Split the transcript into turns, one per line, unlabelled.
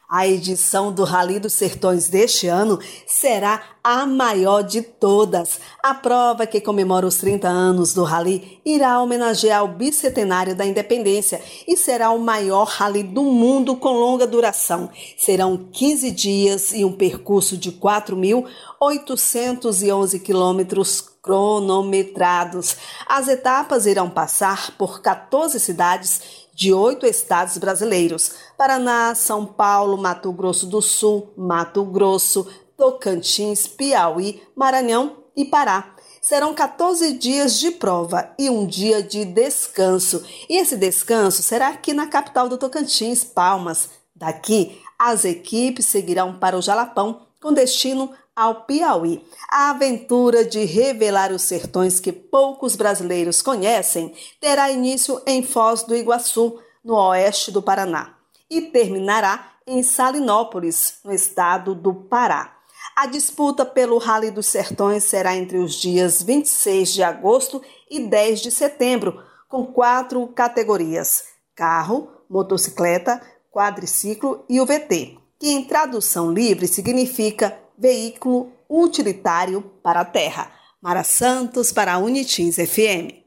A edição do Rally dos Sertões deste ano será a maior de todas. A prova, que comemora os 30 anos do Rally, irá homenagear o bicentenário da independência e será o maior rally do mundo com longa duração. Serão 15 dias e um percurso de 4.811 quilômetros cronometrados. As etapas irão passar por 14 cidades de 8 estados brasileiros: Paraná, São Paulo, Mato Grosso do Sul, Mato Grosso, Tocantins, Piauí, Maranhão e Pará. Serão 14 dias de prova e um dia de descanso. E esse descanso será aqui na capital do Tocantins, Palmas. Daqui, as equipes seguirão para o Jalapão, com destino ao Piauí. A aventura de revelar os sertões que poucos brasileiros conhecem terá início em Foz do Iguaçu, no oeste do Paraná, e terminará em Salinópolis, no estado do Pará. A disputa pelo Rally dos Sertões será entre os dias 26 de agosto e 10 de setembro, com 4 categorias: carro, motocicleta, quadriciclo e o VT, que em tradução livre significa veículo utilitário para a terra. Mara Santos para a Unitins FM.